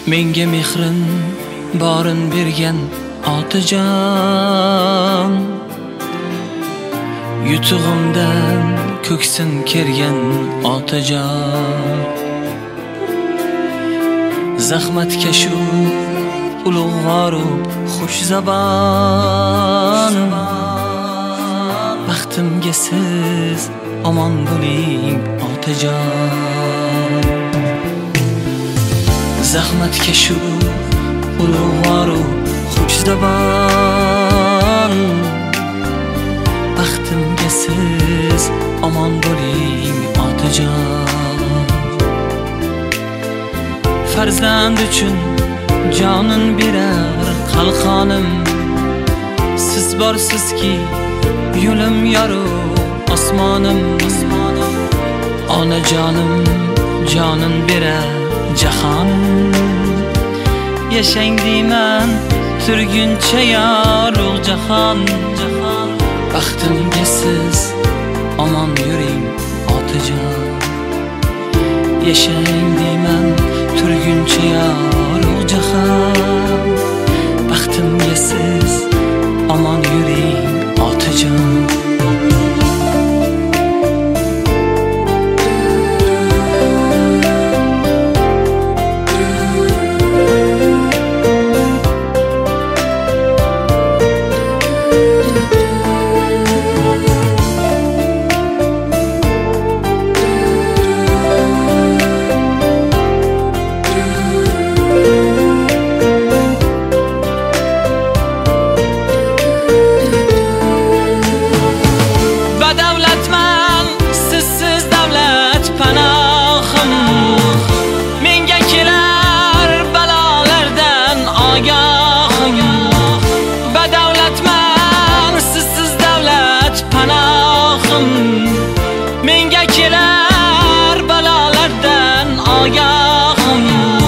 Menga mehrin borin bergan otajon, yutug'imdan ko'ksin kergan otajon. Zahmatkashu ulug'voru xush zabon, baxtimga siz omon bo'ling otajon. Zahmatkashu ulug'voru xush zabon, baxtimga siz omon bo'ling otajon. Farzand uchun jonin berar qalqonim, siz borsizki yo'lim yorug' osmonim. Onajonim jonin berar jahonim, yashang deyman turguncha yorug' jahon. Baxtimga siz omon yuring otajon, yashang deyman turguncha yorug' jahon. Baxtimga siz omon yuring otajon. Menga kelar balolardan ogohim,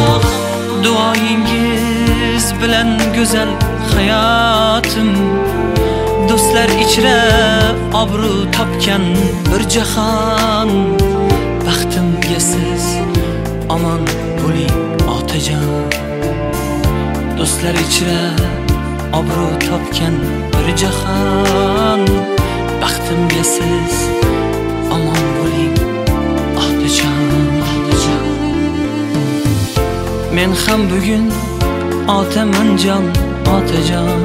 duoyingiz bilan go'zal hayotim, do'stlar ichra obro' topgan bir jahon. Baxtimga siz omon bo'ling otajon, do'stlar ichra obro' topgan bir jahon. Baxtimga siz omon bo'ling otajon. Men ham bugun otaman jon otajon,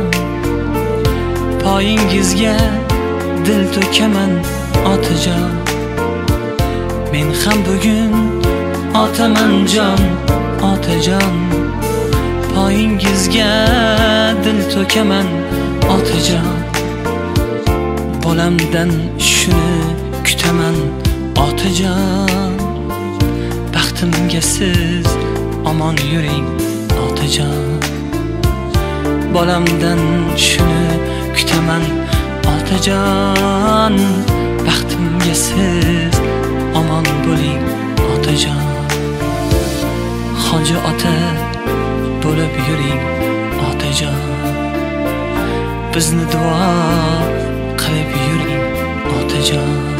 poyingizga dil to'kaman otajon. Men ham bugun otaman jon otajon, poyingizga dil to'kaman otajon. Bolamdan shuni kutaman otajon, baxtimga siz omon yuring otajon. Bolamdan shuni kutaman otajon, baxtimga siz omon bo'ling otajon. Hoji ota bo'lib yuring otajon, bizni duo qilib yuring otajon.